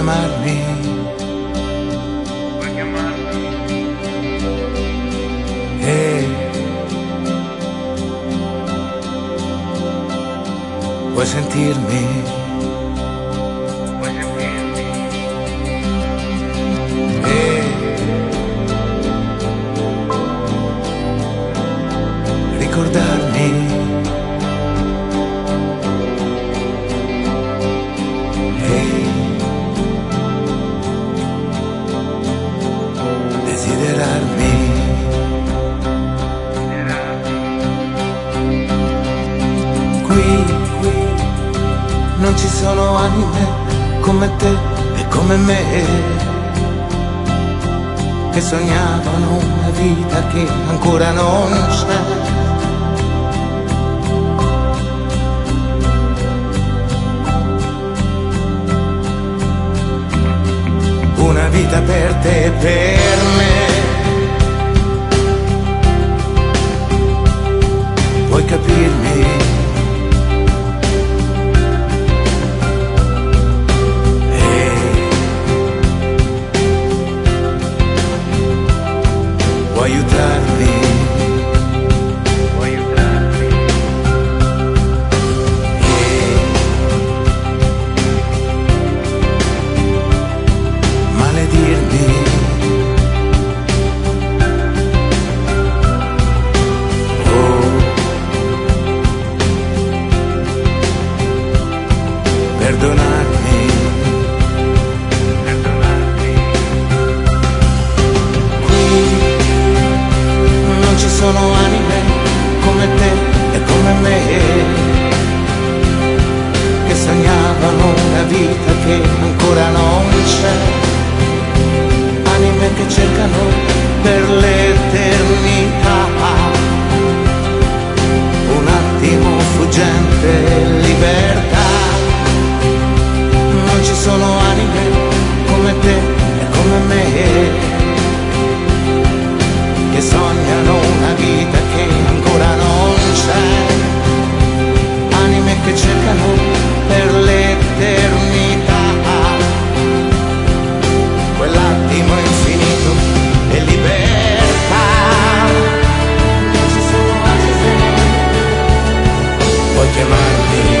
chiamarmi? Vuoi sentirmi? Ricordarmi? Desiderarmi? Qui non ci sono anime come te e come me, che sognavano una vita che ancora non c'è. Una vita per te e per me. Puoi capirmi? Puoi aiutarmi? Maledirmi? Perdonarmi? Non ci sono anime come te e come me, che sognavano una vita che ancora non c'è. Anime che cercano per l'eternità un attimo fuggente libertà. Non ci sono anime come te e come me, che sognano una vita che ancora non c'è. Anime che cercano per l'eternità quell'attimo infinito e libertà. Non ci sono anime, puoi chiamarmi?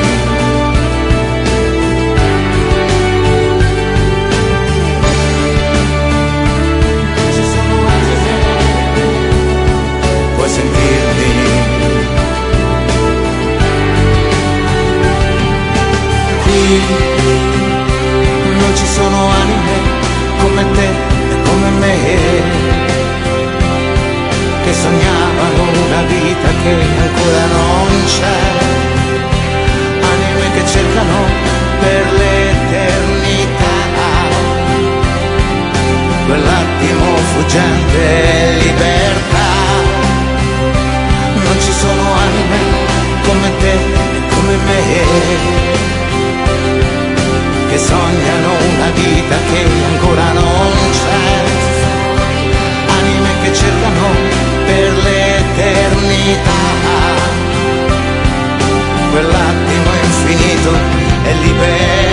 Puoi sentirmi? Qui non ci sono anime come te e come me, che sognavano una vita che ancora non c'è. Anime che cercano per l'eternità quell'attimo fuggente libertà. Non ci sono anime come te e come me, che sognano una vita che ancora non c'è. Anime che cercano per l'eternità quell'attimo infinito e libertà.